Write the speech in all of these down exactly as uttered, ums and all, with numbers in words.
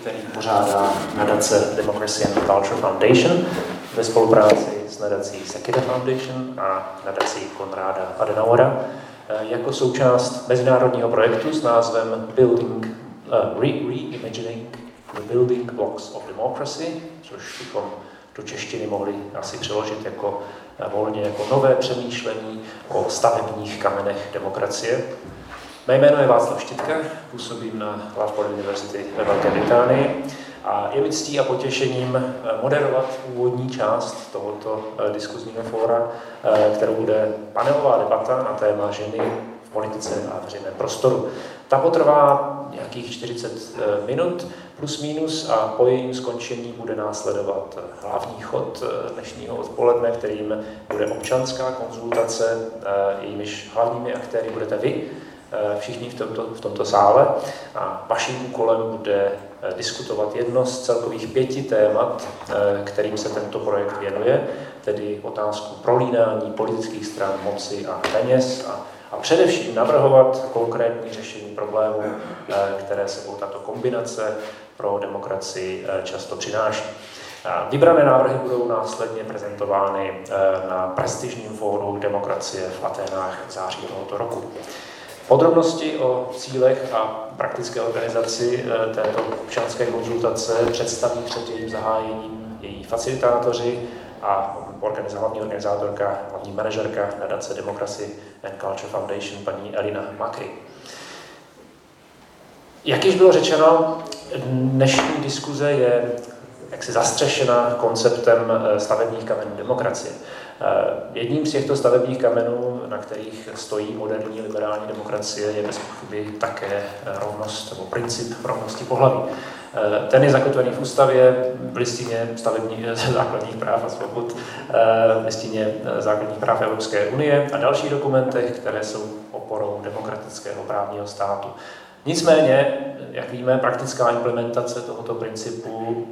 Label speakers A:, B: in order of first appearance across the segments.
A: který pořádá nadace Democracy and Culture Foundation ve spolupráci s nadací Sekida Foundation a nadací Konráda Adenauera jako součást mezinárodního projektu s názvem Building, uh, Re- Reimagining the Building Blocks of Democracy, což bychom do češtiny mohli asi přeložit jako volně jako nové přemýšlení o stavebních kamenech demokracie. Mé jméno je Václav Štitka, působím na Loughborough University ve Velké Británii a je mi ctí a potěšením moderovat úvodní část tohoto diskuzního fóra, kterou bude panelová debata na téma ženy v politice a veřejném prostoru. Ta potrvá nějakých čtyřicet minut plus minus a po jejím skončení bude následovat hlavní chod dnešního odpoledne, kterým bude občanská konzultace, jejímiž hlavními aktéry budete vy, všichni v tomto, v tomto sále. A vaším úkolem bude diskutovat jedno z celkových pěti témat, kterým se tento projekt věnuje, tedy otázku prolínání politických stran, moci a peněz a, a především navrhovat konkrétní řešení problémů, které sebou tato kombinace pro demokracii často přináší. Vybrané návrhy budou následně prezentovány na prestižním fóru demokracie v Aténách v září tohoto roku. Podrobnosti o cílech a praktické organizaci této občanské konzultace představí před jejím zahájením její facilitátoři a organiz, hlavní organizátorka, hlavní manažerka nadace Democracy and Culture Foundation paní Elina Makry. Jak již bylo řečeno, dnešní diskuze je jaksi zastřešena konceptem stavebních kamenů demokracie. Jedním z těchto stavebních kamenů, na kterých stojí moderní liberální demokracie, je bez pochyby také rovnost nebo princip rovnosti pohlaví. Ten je zakotvený v ústavě, v listině stavebních základních práv a svobod, v listině základních práv Evropské unie a dalších dokumentech, které jsou oporou demokratického právního státu. Nicméně, jak víme, praktická implementace tohoto principu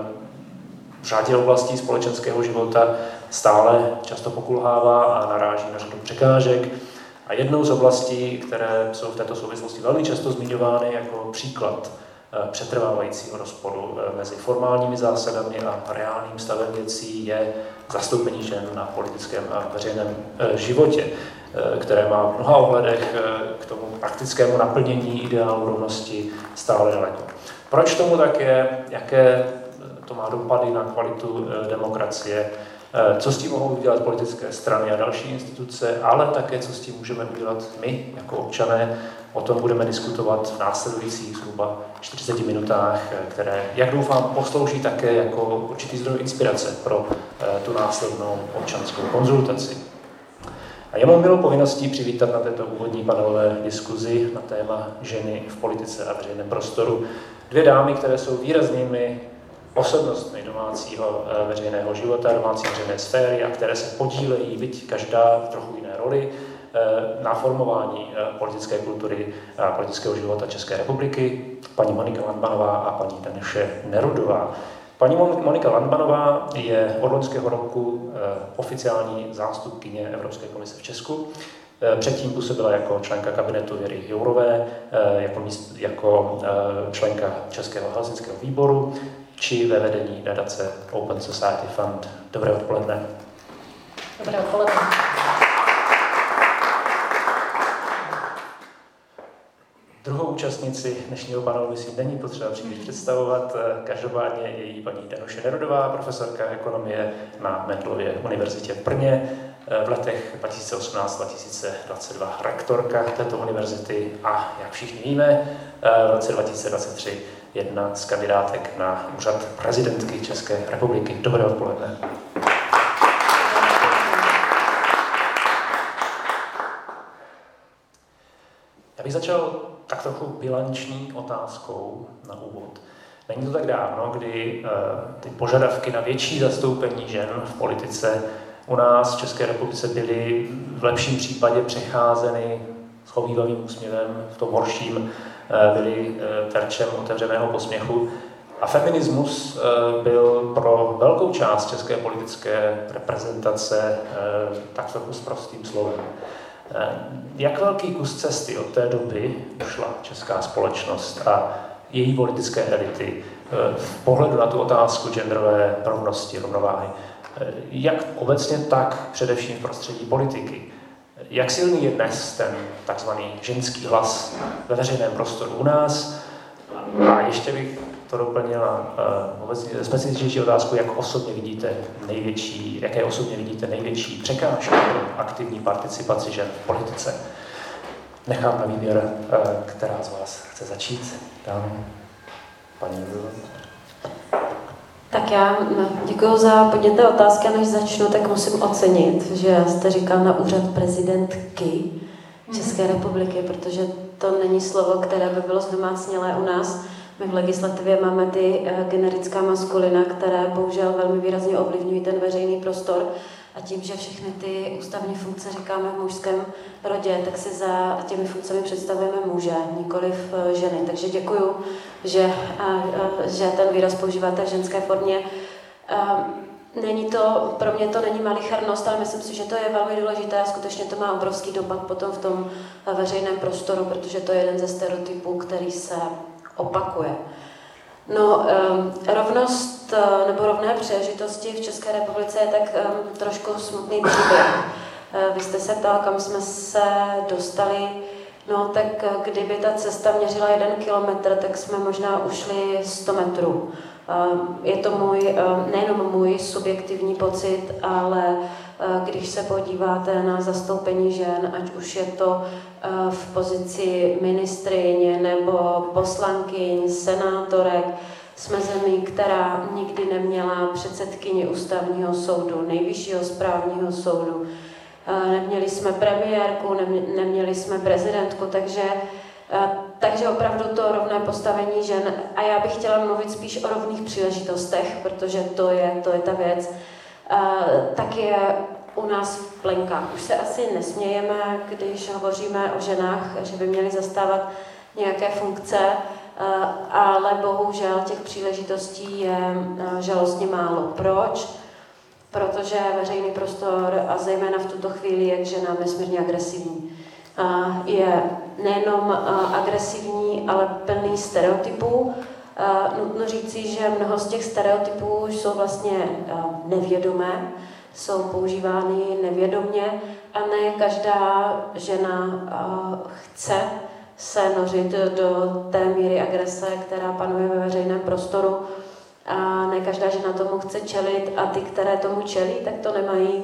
A: v řadě oblastí společenského života stále často pokulhává a naráží na řadu překážek. A jednou z oblastí, které jsou v této souvislosti velmi často zmiňovány jako příklad přetrvávajícího rozporu mezi formálními zásadami a reálným stavem věcí, je zastoupení žen na politickém a veřejném životě, které má v mnoha ohledech k tomu praktickému naplnění ideálu rovnosti stále daleko. Proč tomu tak je? Jaké to má dopady na kvalitu demokracie? Co s tím mohou udělat politické strany a další instituce, ale také co s tím můžeme udělat my jako občané? O tom budeme diskutovat v následujících zhruba čtyřiceti minutách, které, jak doufám, poslouží také jako určitý zdroj inspirace pro tu následnou občanskou konzultaci. A je mou milou povinností přivítat na této úvodní panelové diskuzi na téma ženy v politice a veřejném prostoru dvě dámy, které jsou výraznými osobnostmi domácího veřejného života, domácí veřejné sféry a které se podílejí, byť každá v trochu jiné roli, na formování politické kultury a politického života České republiky, paní Monika Landmanová a paní Danuše Nerudová. Paní Monika Landmanová je od loňského roku oficiální zástupkyně Evropské komise v Česku. Předtím působila jako členka kabinetu Věry Jourové, jako, míst, jako členka Českého helsinského výboru, či ve vedení nadace Open Society Fund. Dobré odpoledne.
B: Dobré odpoledne.
A: Druhou účastnici dnešního panelu si není potřeba příliš představovat. Každopádně je její paní Danuše Nerudová, profesorka ekonomie na Mendelově univerzitě v Brně, v letech dva tisíce osmnáct dva tisíce dvacet dva rektorka této univerzity a, jak všichni víme, v roce dva tisíce dvacet tři jedna z kandidátek na úřad prezidentky České republiky. Dobré odpoledne. Já bych začal tak trochu bilanční otázkou na úvod. Není to tak dávno, kdy uh, ty požadavky na větší zastoupení žen v politice u nás v České republice byly v lepším případě přecházeny s chovívavým úsměvem, v tom horším uh, byly uh, terčem otevřeného posměchu. A feminismus uh, byl pro velkou část české politické reprezentace uh, tak trochu s prostým slovem. Jak velký kus cesty od té doby ušla česká společnost a její politické elity v pohledu na tu otázku genderové rovnosti, rovnováhy, jak obecně, tak především v prostředí politiky. Jak silný je dnes ten takzvaný ženský hlas ve veřejném prostoru u nás? A ještě bych to doplnila uh, obecně specifičnější otázku, jak osobně vidíte největší, jaké osobně vidíte největší překážky pro aktivní participaci žen v politice. Nechám na výběr, uh, která z vás chce začít. Tam, paní Rudová.
C: Tak já děkuji za podnětné otázky, než začnu, tak musím ocenit, že jste říkal na úřad prezidentky České republiky, protože to není slovo, které by bylo zdomácnělé u nás. My v legislativě máme ty generická maskulina, které bohužel velmi výrazně ovlivňují ten veřejný prostor. A tím, že všechny ty ústavní funkce říkáme v mužském rodě, tak si za těmi funkcemi představujeme muže, nikoliv ženy. Takže děkuju, že, že ten výraz používáte v ženské formě. Není to, pro mě to není malicharnost, ale myslím si, že to je velmi důležité a skutečně to má obrovský dopad potom v tom veřejném prostoru, protože to je jeden ze stereotypů, který se opakuje. No, um, rovnost uh, nebo rovné příležitosti v České republice je tak um, trošku smutný příběh. Uh, vy jste se ptal, kam jsme se dostali. No, tak uh, kdyby ta cesta měřila jeden kilometr, tak jsme možná ušli sto metrů. Uh, je to můj, uh, nejenom můj subjektivní pocit, ale uh, když se podíváte na zastoupení žen, ať už je to uh, v pozici ministryně nebo poslankyň, senátorek, jsme zemí, která nikdy neměla předsedkyni ústavního soudu, nejvyššího správního soudu. Uh, neměli jsme premiérku, neměli jsme prezidentku, takže Takže opravdu to rovné postavení žen, a já bych chtěla mluvit spíš o rovných příležitostech, protože to je, to je ta věc, tak je u nás v plenkách. Už se asi nesmějeme, když hovoříme o ženách, že by měly zastávat nějaké funkce, ale bohužel těch příležitostí je žalostně málo. Proč? Protože veřejný prostor, a zejména v tuto chvíli, je k ženám nesmírně agresivní. Je nejenom agresivní, ale plný stereotypů. Nutno říci, že mnoho z těch stereotypů už jsou vlastně nevědomé, jsou používány nevědomně a ne každá žena chce se nořit do té míry agrese, která panuje ve veřejném prostoru. A ne každá žena tomu chce čelit a ty, které tomu čelí, tak to nemají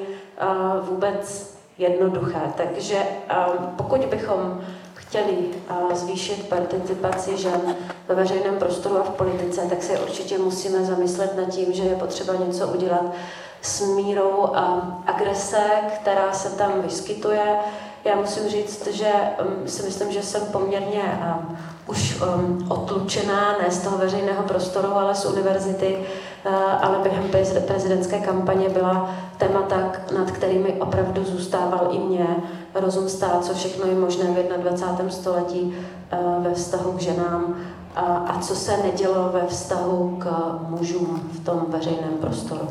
C: vůbec jednoduché. Takže pokud bychom chtěli zvýšit participaci žen ve veřejném prostoru a v politice, tak se určitě musíme zamyslet nad tím, že je potřeba něco udělat s mírou agrese, která se tam vyskytuje. Já musím říct, že si myslím, že jsem poměrně už odlučená, ne z toho veřejného prostoru, ale z univerzity, ale během prezidentské kampaně byla témata, nad kterými opravdu zůstával i mě rozum stát, co všechno je možné v dvacátém prvním století ve vztahu k ženám a co se nedělo ve vztahu k mužům v tom veřejném prostoru.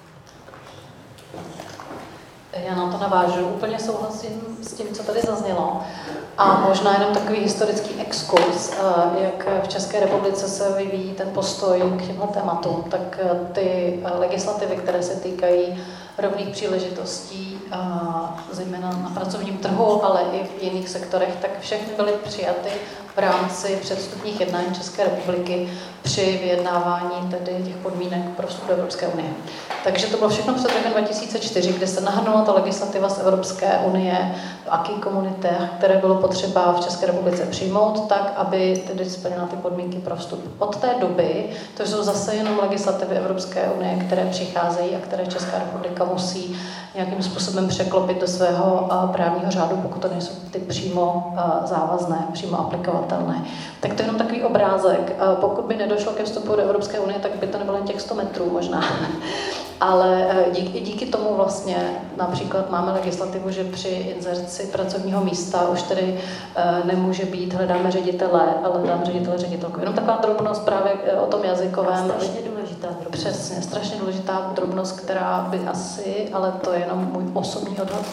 B: Já na to navážu, úplně souhlasím s tím, co tady zaznělo. A možná jenom takový historický exkurs, jak v České republice se vyvíjí ten postoj k těmto tématům, tak ty legislativy, které se týkají rovných příležitostí, zejména na pracovním trhu, ale i v jiných sektorech, tak všechny byly přijaty v rámci předvstupních jednání České republiky při vyjednávání tedy těch podmínek pro vstup do Evropské unie. Takže to bylo všechno před rokem dva tisíce čtyři, kde se nahrnula ta legislativa z Evropské unie v acquis communautaire, které bylo potřeba v České republice přijmout, tak, aby tedy splnila ty podmínky pro vstup. Od té doby, to jsou zase jenom legislativy Evropské unie, které přicházejí a které Česká republika musí nějakým způsobem překlopit do svého právního řádu, pokud to nejsou ty přímo závazné, přímo aplikovatelné. Tak to je jenom takový obrázek. Pokud by nedošlo ke vstupu do Evropské unie, tak by to nebylo jen těch sto metrů možná. Ale díky, díky tomu vlastně například máme legislativu, že při inzerci pracovního místa už tedy nemůže být hledáme ředitele, ale hledáme ředitele, ředitelku. Jenom taková drobnost právě o tom jazykovém.
C: Strašně důležitá drobnost.
B: Přesně, strašně důležitá drobnost, která by asi, ale to je jenom můj osobní odhad,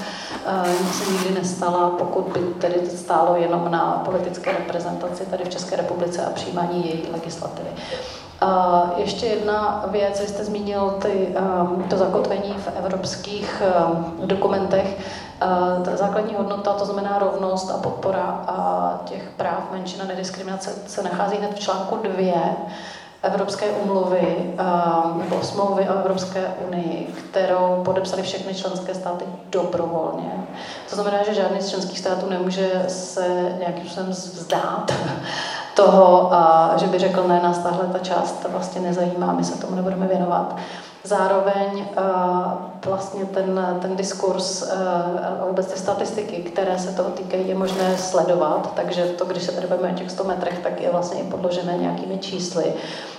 B: se nikdy nestala, pokud by tedy stálo jenom na politické reprezentaci tady v České republice a přijímání její legislativy. Uh, ještě jedna věc, vy jste zmínil ty, um, to zakotvení v evropských um, dokumentech. Uh, ta základní hodnota, to znamená rovnost a podpora uh, těch práv menšin a nediskriminace, se nachází hned v článku dvě Evropské úmluvy um, nebo smlouvy o Evropské unii, kterou podepsaly všechny členské státy dobrovolně. To znamená, že žádný z členských států nemůže se nějakým způsobem vzdát toho, že by řekl, ne, nás tahle ta část vlastně nezajímá, my se tomu nebudeme věnovat. Zároveň vlastně ten, ten diskurs a vůbec ty statistiky, které se toho týkají, je možné sledovat, takže to, když se tady bavíme o těch sto metrech, tak je vlastně i podložené nějakými čísly.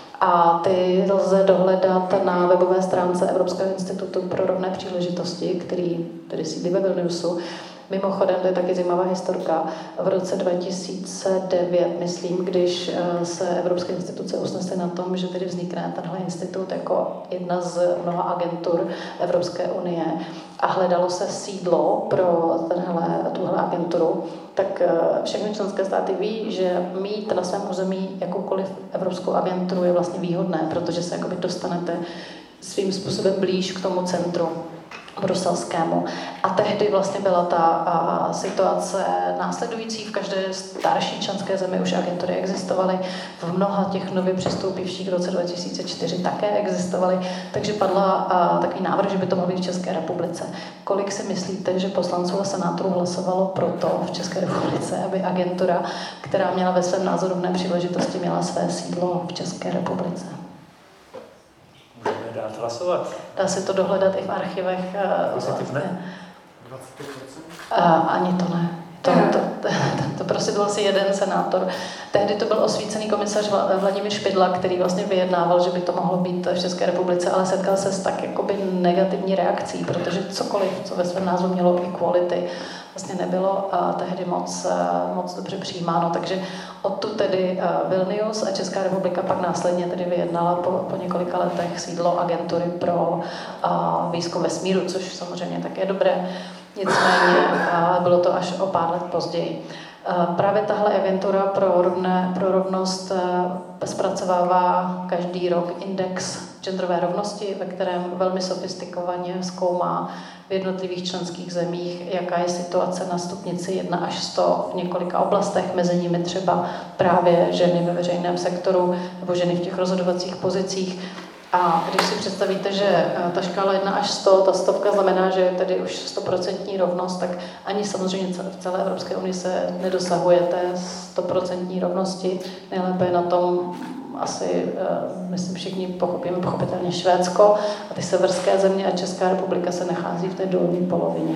B: A ty lze dohledat na webové stránce Evropského institutu pro rovné příležitosti, který tedy sídlí ve Vilniusu. Mimochodem, to je taky zajímavá historka. V roce dva tisíce devět, myslím, když se Evropské instituce usnesly na tom, že tedy vznikne tenhle institut jako jedna z mnoha agentur Evropské unie a hledalo se sídlo pro tenhle, tuhle agenturu, tak všechny členské státy ví, že mít na svém území jakoukoliv evropskou agenturu je vlastně výhodné, protože se jakoby dostanete svým způsobem blíž k tomu centru bruselskému. A tehdy vlastně byla ta a, situace následující. V každé starší členské zemi už agentury existovaly. V mnoha těch nově přistoupivších v roce dva tisíce čtyři také existovaly. Takže padla a, takový návrh, že by to mohlo být v České republice. Kolik si myslíte, že poslanců a senátorů hlasovalo proto v České republice, aby agentura, která měla ve svém názoru rovné příležitosti, měla své sídlo v České republice?
A: Můžeme dát hlasovat.
B: Dá se to dohledat i v archivech.
A: Pozitiv ne?
D: dvacet pět procent?
B: Ani to ne. To, to, to, to prostě byl asi jeden senátor. Tehdy to byl osvícený komisař Vladimír Špidla, který vlastně vyjednával, že by to mohlo být v České republice, ale setkal se s tak jakoby negativní reakcí, protože cokoliv, co ve svém názvu mělo equality, vlastně nebylo a tehdy moc, moc dobře přijímáno. Takže odtud tedy Vilnius a Česká republika pak následně tedy vyjednala po, po několika letech sídlo agentury pro a, výzkum vesmíru, což samozřejmě také je dobré. Nicméně bylo to až o pár let později. Právě tahle agentura pro, rovné, pro rovnost zpracovává každý rok index genderové rovnosti, ve kterém velmi sofistikovaně zkoumá v jednotlivých členských zemích, jaká je situace na stupnici jedna až sto v několika oblastech, mezi nimi třeba právě ženy ve veřejném sektoru nebo ženy v těch rozhodovacích pozicích. A když si představíte, že ta škála jedna až sto, ta stovka znamená, že je tedy už stoprocentní rovnost, tak ani samozřejmě v celé Evropské unii se nedosahuje té stoprocentní rovnosti. Nejlépe je na tom asi, myslím, všichni pochopíme pochopitelně Švédsko a ty severské země a Česká republika se nachází v té dolní polovině.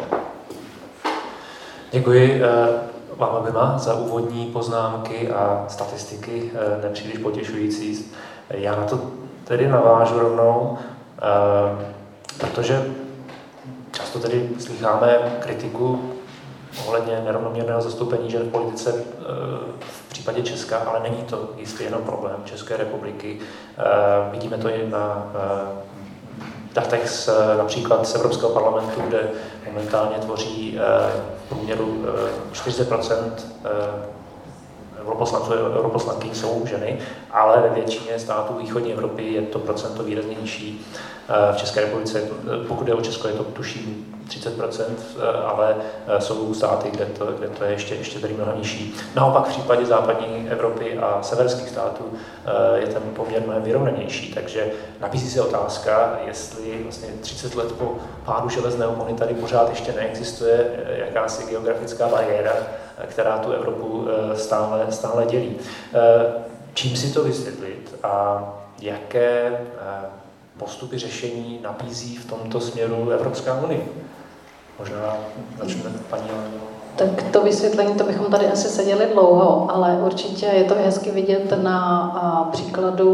A: Děkuji vám oběma za úvodní poznámky a statistiky nepříliš potěšující. Já na to tedy navážu rovnou, protože často tedy slycháme kritiku ohledně nerovnoměrného zastoupení žen v politice v případě Česka, ale není to jistě jenom problém České republiky. Vidíme to i na datech z, například z Evropského parlamentu, kde momentálně tvoří v průměru čtyřicet procent europoslanců a europoslankyň jsou ženy, ale ve většině států východní Evropy je to procento výrazně nižší. V České republice, pokud je o Česko, je to tuším třicet procent, ale jsou státy, kde to, kde to je ještě, ještě tady mnohem nižší. Naopak v případě západní Evropy a severských států je ten poměr mnohem vyrovnanější, takže nabízí se otázka, jestli vlastně třicet let po pádu železné opony tady pořád ještě neexistuje jakási geografická bariéra, která tu Evropu stále, stále dělí. Čím si to vysvětlit a jaké postupy řešení nabízí v tomto směru Evropská unie? Možná začneme paní Alenu.
B: Tak to vysvětlení, to bychom tady asi seděli dlouho, ale určitě je to hezky vidět na a, příkladu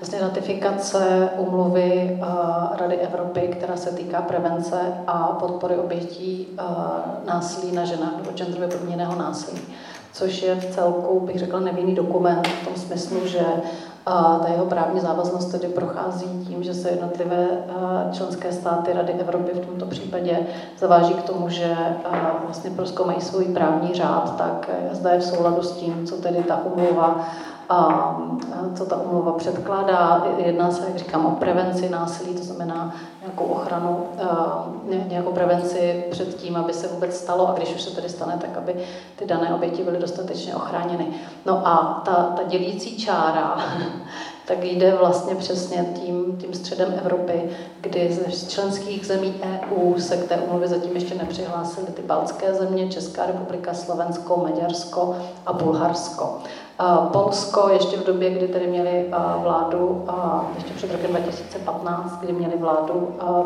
B: vlastně ratifikace úmluvy Rady Evropy, která se týká prevence a podpory obětí násilí na ženách nebo genderově podmíněného násilí, což je v celku, bych řekla, nevinný dokument v tom smyslu, že a ta jeho právní závaznost tedy prochází tím, že se jednotlivé členské státy Rady Evropy v tomto případě zaváží k tomu, že vlastně prozkoumají svůj právní řád, tak zda je v souladu s tím, co tedy ta úmluva a co ta úmluva předkládá. Jedná se, jak říkám, o prevenci násilí, to znamená nějakou ochranu, nějakou prevenci před tím, aby se vůbec stalo, a když už se tedy stane, tak aby ty dané oběti byly dostatečně ochráněny. No a ta, ta dělící čára, tak jde vlastně přesně tím, tím středem Evropy, kdy z členských zemí E U se k té úmluvě zatím ještě nepřihlásily ty baltské země, Česká republika, Slovensko, Maďarsko a Bulharsko. Polsko ještě v době, kdy tedy měli vládu, ještě před rokem dva tisíce patnáct, kdy měli vládu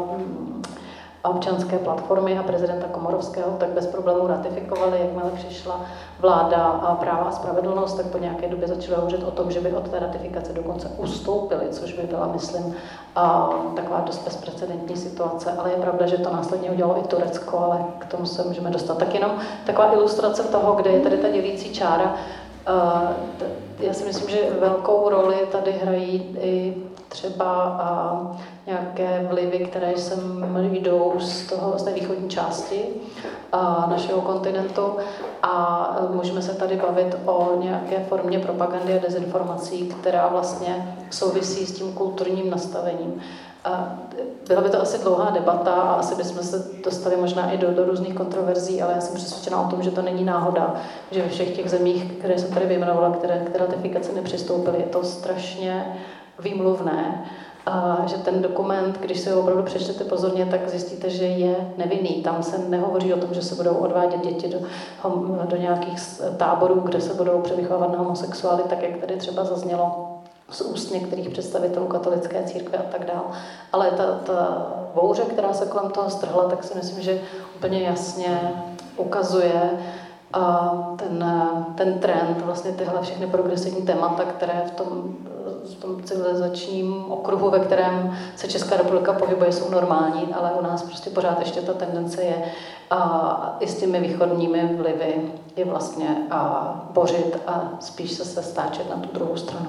B: občanské platformy a prezidenta Komorovského, tak bez problémů ratifikovali. Jakmile přišla vláda a Práva a spravedlnost, tak po nějaké době začali hovořit o tom, že by od té ratifikace dokonce ustoupili, což by byla, myslím, taková dost bezprecedentní situace. Ale je pravda, že to následně udělalo i Turecko, ale k tomu se můžeme dostat. Tak jenom taková ilustrace toho, kde je tady ta dělící čára. Já si myslím, že velkou roli tady hrají i třeba nějaké vlivy, které sem jdou z, toho, z té východní části našeho kontinentu, a můžeme se tady bavit o nějaké formě propagandy a dezinformací, která vlastně souvisí s tím kulturním nastavením. Byla by to asi dlouhá debata a asi bychom se dostali možná i do, do různých kontroverzí, ale já jsem přesvědčena o tom, že to není náhoda, že ve všech těch zemích, které jsem tady vyjmenovala, které k té ratifikaci nepřistoupily, je to strašně výmluvné. A že ten dokument, když si ho opravdu přečtete pozorně, tak zjistíte, že je nevinný. Tam se nehovoří o tom, že se budou odvádět děti do, do nějakých táborů, kde se budou převychovávat na homosexuály, tak jak tady třeba zaznělo z úst některých představitelů katolické církve a tak dál. Ale ta, ta bouře, která se kolem toho strhla, tak si myslím, že úplně jasně ukazuje a ten, ten trend, vlastně tyhle všechny progresivní témata, které v tom, v tom civilizačním okruhu, ve kterém se Česká republika pohybuje, jsou normální, ale u nás prostě pořád ještě ta tendence je a i s těmi východními vlivy je vlastně a bořit a spíš se se stáčet na tu druhou stranu.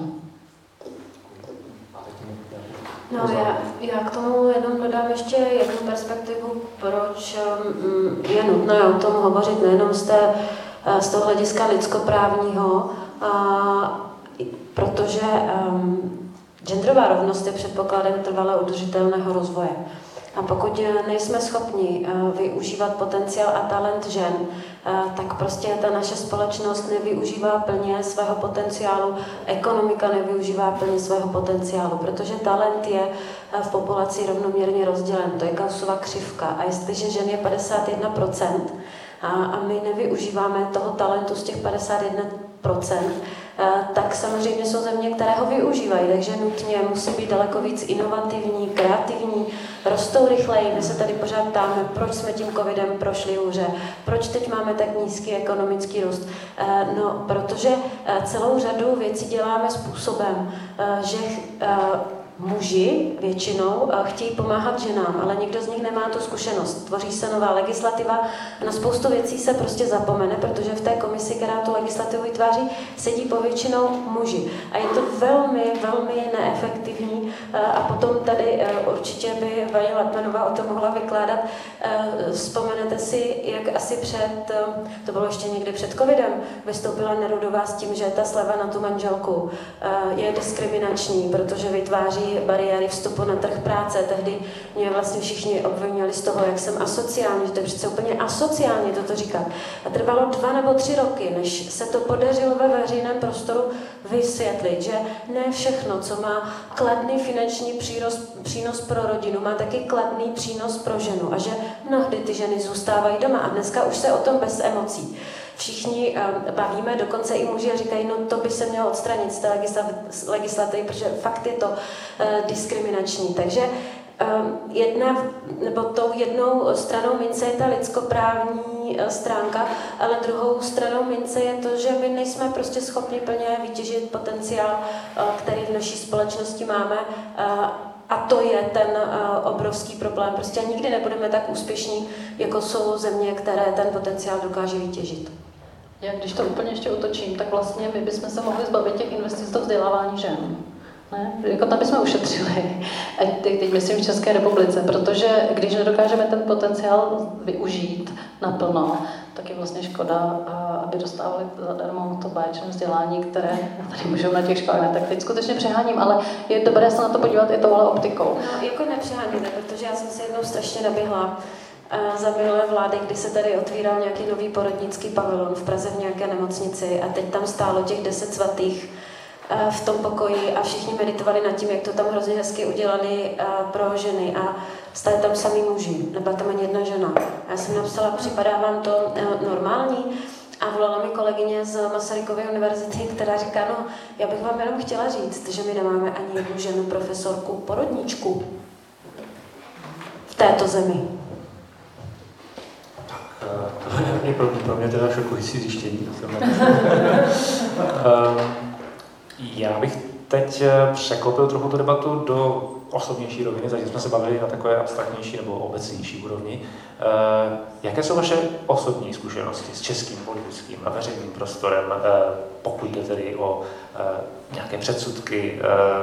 C: No, já, já k tomu jenom dodám ještě jednu perspektivu, proč um, je nutné o tom hovořit nejenom z, té, z toho hlediska lidskoprávního, a, protože um, genderová rovnost je předpokladem trvale udržitelného rozvoje. A pokud nejsme schopni využívat potenciál a talent žen, tak prostě ta naše společnost nevyužívá plně svého potenciálu, ekonomika nevyužívá plně svého potenciálu, protože talent je v populaci rovnoměrně rozdělen. To je Gaussova křivka. A jestliže žen je padesát jedna procent a, a my nevyužíváme toho talentu z těch padesát jedna procent, tak samozřejmě jsou země, které ho využívají, takže nutně musí být daleko víc inovativní, kreativní, rostou rychleji. My se tady pořád ptáme, proč jsme tím covidem prošli hůře, proč teď máme tak nízký ekonomický růst. No, protože celou řadu věcí děláme způsobem, že muži většinou chtějí pomáhat ženám, ale nikdo z nich nemá tu zkušenost. Tvoří se nová legislativa a na spoustu věcí se prostě zapomene, protože v té komisi, která tu legislativu vytváří, sedí povětšinou muži. A je to velmi, velmi neefektivní a potom tady určitě by paní Latmanová o tom mohla vykládat. Vzpomenete si, jak asi před, to bylo ještě někdy před covidem, vystoupila Nerudová s tím, že ta sleva na tu manželku je diskriminační, protože vytváří bariéry vstupu na trh práce. Tehdy mě vlastně všichni obvinili z toho, jak jsem asociální, že to je přece úplně asociální toto říkat. A trvalo dva nebo tři roky, než se to podařilo ve veřejném prostoru vysvětlit, že ne všechno, co má kladný finanční přínos, přínos pro rodinu, má taky kladný přínos pro ženu a že mnohdy ty ženy zůstávají doma a dneska už se o tom bez emocí všichni uh, bavíme, dokonce i muži a říkají, no to by se mělo odstranit z té legislativy, protože fakt je to uh, diskriminační. Takže um, jedna, nebo tou jednou stranou mince je ta lidskoprávní pozitivní stránka, ale druhou stranou mince je to, že my nejsme prostě schopni plně vytěžit potenciál, který v naší společnosti máme. A to je ten uh, obrovský problém. Prostě nikdy nebudeme tak úspěšní, jako jsou země, které ten potenciál dokáže vytěžit.
B: Já když to úplně ještě utočím, tak vlastně my bychom se mohli zbavit těch investic do vzdělávání žen. Ne? Jako tam bychom ušetřili, ať teď, teď myslím v České republice, protože když nedokážeme ten potenciál využít naplno, tak je vlastně škoda, aby dostávali zadarmo to báječné vzdělání, které tady můžou na těch školách. Tak teď skutečně přeháním, ale je dobré se na to podívat i touhle optikou.
C: No, jako nepřeháníme, protože já jsem si jednou strašně naběhla za minulé vlády, kdy se tady otvíral nějaký nový porodnický pavilon v Praze v nějaké nemocnici a teď tam stálo těch deset svatých v tom pokoji a všichni meditovali nad tím, jak to tam hrozně hezky udělali pro ženy a stáli tam samý muži, nebyla tam ani jedna žena. A já jsem napsala, připadá vám to normální? A volala mi kolegyně z Masarykovy univerzity, která říká, no, já bych vám jenom chtěla říct, že my nemáme ani jednu ženu profesorku porodničku v této zemi.
A: Tak, to je pro mě, pro mě teda šokující zjištění. Já bych teď překlopil trochu tu debatu do osobnější roviny, takže jsme se bavili na takové abstraktnější nebo obecnější úrovni. Jaké jsou vaše osobní zkušenosti s českým politickým a veřejným prostorem, pokud jde tedy o nějaké předsudky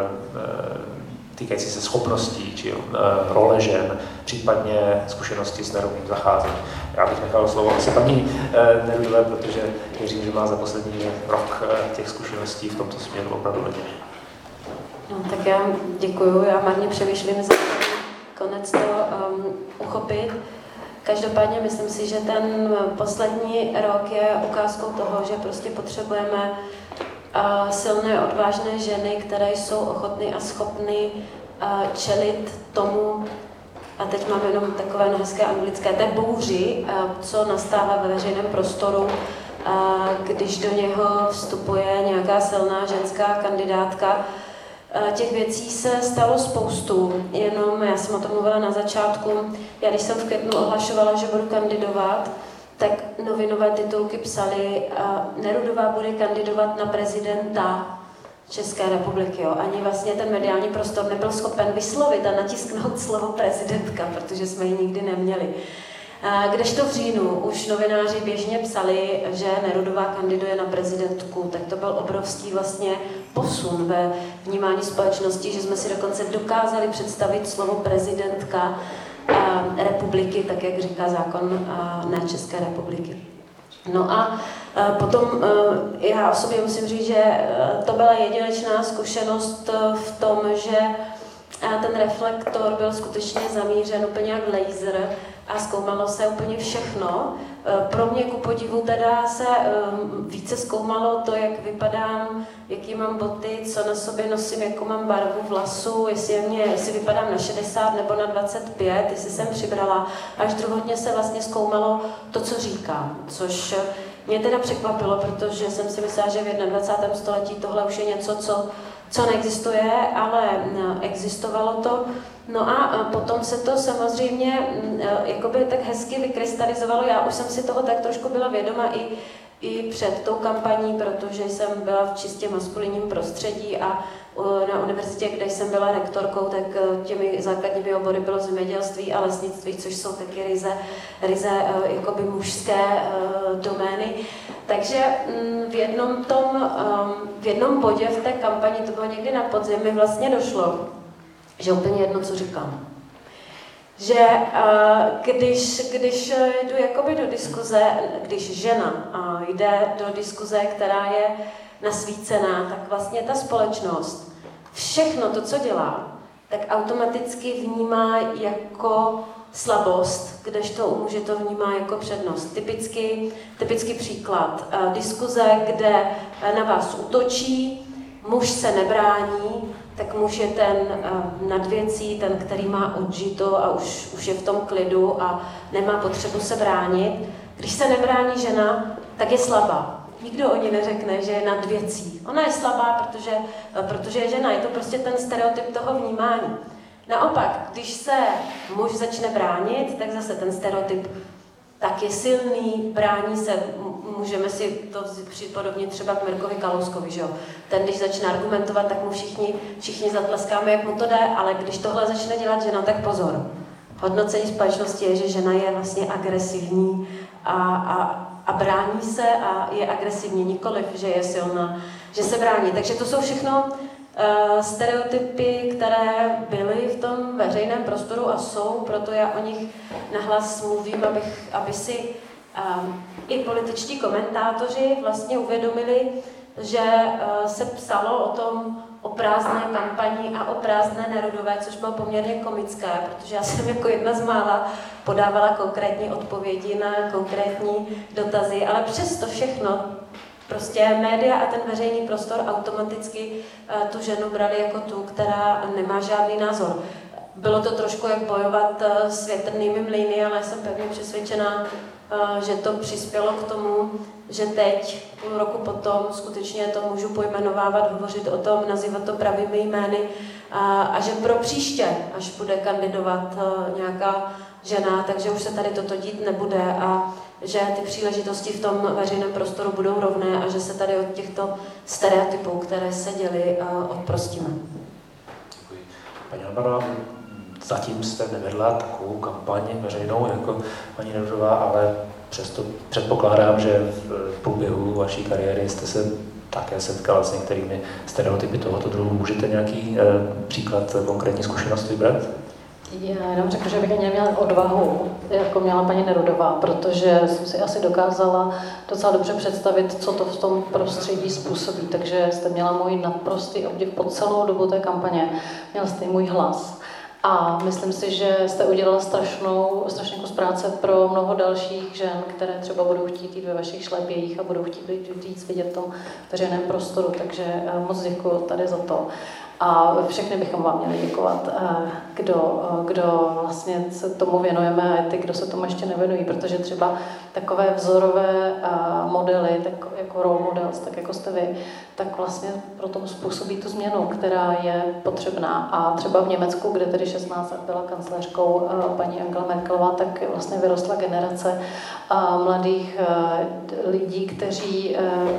A: týkající se schopností či role žen, případně zkušenosti s nerovným zacházením? Já bych nechal slovo asi paní Nerudové, protože věřím, že má za poslední rok těch zkušeností v tomto směru opravdu hodně.
C: No, tak já děkuju, já marně přemýšlím za konec to um, uchopit. Každopádně myslím si, že ten poslední rok je ukázkou toho, že prostě potřebujeme uh, silné, odvážné ženy, které jsou ochotny a schopny uh, čelit tomu, a teď mám jenom takové hezké anglické, té bouři, uh, co nastává ve veřejném prostoru, uh, když do něho vstupuje nějaká silná ženská kandidátka. Těch věcí se stalo spoustu, jenom já jsem o tom mluvila na začátku. Já když jsem v květnu ohlašovala, že budu kandidovat, tak novinové titulky psaly, Nerudová bude kandidovat na prezidenta České republiky. Jo. Ani vlastně ten mediální prostor nebyl schopen vyslovit a natisknout slovo prezidentka, protože jsme ji nikdy neměli. Kdežto v říjnu už novináři běžně psali, že Nerudová kandiduje na prezidentku, tak to byl obrovský vlastně posun ve vnímání společnosti, že jsme si dokonce dokázali představit slovo prezidentka republiky, tak jak říká zákon ne České republiky. No a potom já o sobě musím říct, že to byla jedinečná zkušenost v tom, že ten reflektor byl skutečně zamířen úplně jak laser a zkoumalo se úplně všechno. Pro mě ku podivu teda se více zkoumalo to, jak vypadám, jaký mám boty, co na sobě nosím, jakou mám barvu vlasu, jestli, mě, jestli vypadám na šedesát nebo na dvacet pět, jestli jsem přibrala. Až druhotně se vlastně zkoumalo to, co říkám, což mě teda překvapilo, protože jsem si myslela, že v dvacátém prvním století tohle už je něco, co co neexistuje, ale existovalo to. No a potom se to samozřejmě jakoby tak hezky vykrystalizovalo. Já už jsem si toho tak trošku byla vědoma i, i před tou kampaní, protože jsem byla v čistě maskulinním prostředí a na univerzitě, kde jsem byla rektorkou, tak těmi základními obory bylo zemědělství a lesnictví, což jsou taky ryze, ryze jakoby mužské domény. Takže v jednom, tom, v jednom bodě v té kampani, to bylo někdy na podzim, mi vlastně došlo, že úplně jedno, co říkám. Že když, když jdu jakoby do diskuze, když žena jde do diskuze, která je nasvícená, tak vlastně ta společnost všechno to, co dělá, tak automaticky vnímá jako slabost, kdežto u muže to vnímá jako přednost. Typický, typický příklad. Diskuze, kde na vás útočí, muž se nebrání, tak muž je ten nad věcí, ten, který má odžito a už, už je v tom klidu a nemá potřebu se bránit. Když se nebrání žena, tak je slabá. Nikdo o ní neřekne, že je nad věcí. Ona je slabá, protože, protože je žena. Je to prostě ten stereotyp toho vnímání. Naopak, když se muž začne bránit, tak zase ten stereotyp tak je silný, brání se, můžeme si to připodobnit třeba k Mirkovi Kalouskovi, že jo. Ten, když začne argumentovat, tak mu všichni, všichni zatleskáme, jak mu to jde, ale když tohle začne dělat žena, tak pozor. Hodnocení společnosti je, že žena je vlastně agresivní a, a, a brání se a je agresivní, nikoliv, že je silná, že se brání. Takže to jsou všechno uh, stereotypy, které byly v tom veřejném prostoru a jsou, proto já o nich nahlas mluvím, abych, aby si um, i političtí komentátoři vlastně uvědomili, že uh, se psalo o tom, o prázdné kampani a o prázdné Nerudové, což bylo poměrně komické, protože já jsem jako jedna z mála podávala konkrétní odpovědi na konkrétní dotazy, ale přesto všechno, prostě média a ten veřejný prostor automaticky uh, tu ženu brali jako tu, která nemá žádný názor. Bylo to trošku jak bojovat uh, s větrnými mlýny, ale jsem pevně přesvědčená, že to přispělo k tomu, že teď, půl roku potom, skutečně to můžu pojmenovávat, hovořit o tom, nazývat to pravými jmény a, a že pro příště, až bude kandidovat nějaká žena, takže už se tady toto dít nebude a že ty příležitosti v tom veřejném prostoru budou rovné a že se tady od těchto stereotypů, které se děly, odprostíme.
A: Děkuji. Paní Albanová, zatím jste nevedla takovou kampaň veřejnou jako paní Nerudová, ale přesto předpokládám, že v průběhu vaší kariéry jste se také setkala s některými stereotypy tohoto druhu. Můžete nějaký eh, příklad, konkrétní zkušenost vybrat?
B: Já jenom řeknu, že bych neměla odvahu, jako měla paní Nerudová, protože jsem si asi dokázala docela dobře představit, co to v tom prostředí způsobí. Takže jste měla můj naprostý obdiv po celou dobu té kampaně. Měl jste můj hlas. A myslím si, že jste udělala strašnou, strašný kus práce pro mnoho dalších žen, které třeba budou chtít jít ve vašich šlépějích a budou chtít být víc vidět v tom veřejném prostoru. Takže moc děkuji tady za to. A všechny bychom vám měli děkovat, kdo, kdo vlastně se tomu věnujeme a ty, kdo se tomu ještě nevěnují, protože třeba takové vzorové modely, tak jako role models, tak jako jste vy, tak vlastně pro tom způsobí tu změnu, která je potřebná. A třeba v Německu, kde tedy šestnáct let byla kancléřkou paní Angela Merkelová, tak vlastně vyrostla generace mladých lidí, kteří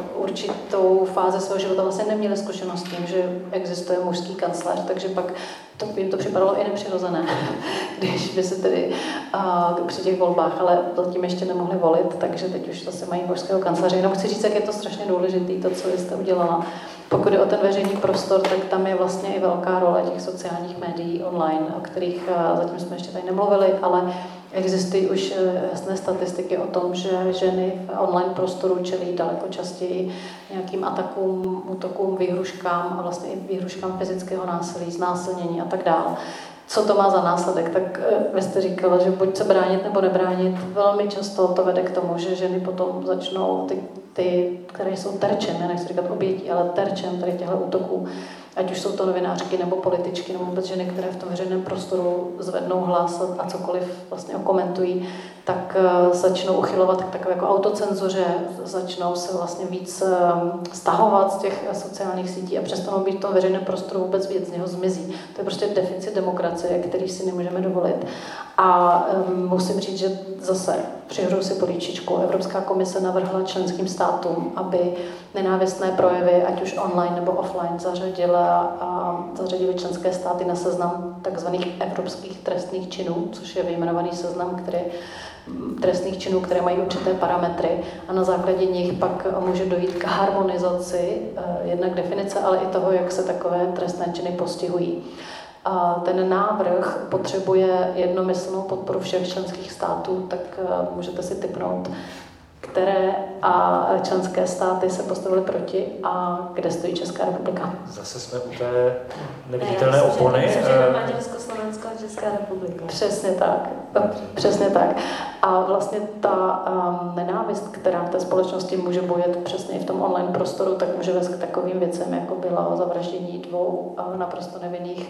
B: určitou fázi svého života vlastně neměli zkušenost s tím, že existuje mužský kancléř, takže pak to, jim to připadalo i nepřirozené, když by se tedy uh, při těch volbách, ale zatím ještě nemohli volit, takže teď už zase mají mužského kancléře. Jenom chci říct, jak je to strašně důležité, to, co jste udělala. Pokud je o ten veřejný prostor, tak tam je vlastně i velká role těch sociálních médií online, o kterých uh, zatím jsme ještě tady nemluvili, ale existují už jasné statistiky o tom, že ženy v online prostoru čelí daleko častěji nějakým atakům, útokům, výhruškám a vlastně i výhruškám fyzického násilí, znásilnění a tak dále. Co to má za následek? Tak vy jste říkala, že buď se bránit nebo nebránit. Velmi často to vede k tomu, že ženy potom začnou ty, ty které jsou terčem, já nechci říkat obětí, ale terčem tady těchto útoků, ať už jsou to novinářky nebo političky, nebo vůbec ženy, které v tom veřejném prostoru zvednou hlas a cokoliv vlastně komentují, tak uh, začnou uchylovat k takové jako autocenzuře, začnou se vlastně víc uh, stahovat z těch sociálních sítí a přestanou být v tom veřejném prostoru vůbec věc, z něho zmizí. To je prostě deficit demokracie, který si nemůžeme dovolit. A um, musím říct, že zase přihřeju si políčičku. Evropská komise navrhla členským státům, aby nenávistné projevy, ať už online nebo offline, zařadila a zařadili členské státy na seznam takzvaných evropských trestných činů, což je vyjmenovaný seznam, který trestných činů, které mají určité parametry a na základě nich pak může dojít k harmonizaci jednak definice, ale i toho, jak se takové trestné činy postihují. A ten návrh potřebuje jednomyslnou podporu všech členských států, tak můžete si tipnout, které a členské státy se postavily proti a kde stojí Česká republika.
A: Zase jsme u té neviditelné opony.
C: Maďarsko, Slovensko a Česká republika.
B: Přesně tak. Přesně tak. A vlastně ta um, nenávist, která v té společnosti může bojet přesně i v tom online prostoru, tak může vést k takovým věcem, jako bylo zavraždění dvou uh, naprosto nevinných